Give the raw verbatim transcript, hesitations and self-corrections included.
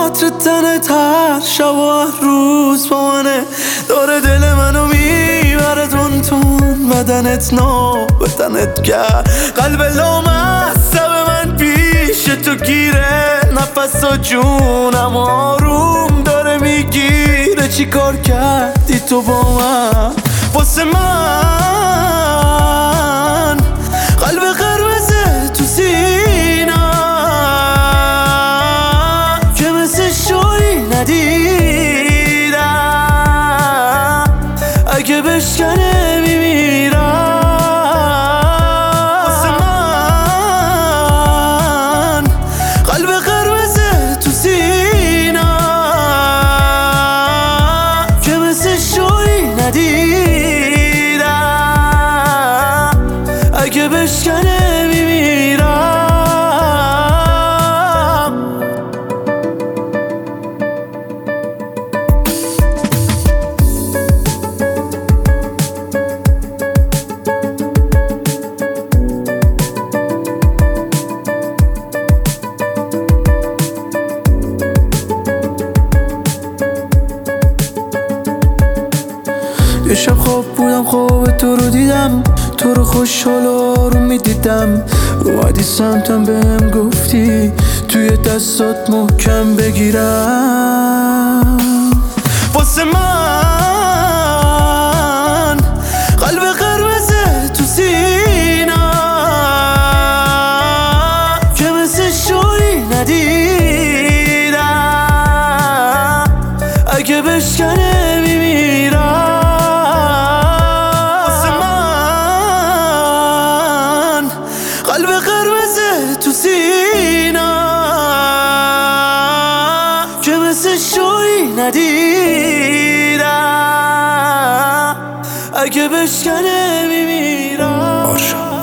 عطر تنت هر شب و هر روز با منه، داره دل منو میبره تون تون، بدنت نو بدنت کرد قلب لامصب من پیش تو گیره، نفس و جونم آروم داره میگیره. چی کار کردی تو با من واسه من؟ قلب قرمزه تو سینم که مثل شوری ندیدم، اگه بشکنه میمیرم. واسه من قلب قرمزه تو سینم که مثل شوری ندیدم، اگه بشکنه میمیرم. یه شب خواب بودم، خواب تو رو دیدم، تو رو خوشحال و آروم میدیدم. اومدی سمتم بهم گفتی توی دستات محکم بگیرم. واسه من قلب قرمزه تو سینم که مثل شوری ندیدم، اگه بشکنه میمیرم. قلب قرمزه تو سینم که مثل شوری ندیدم، اگه بشکنه میمیرم.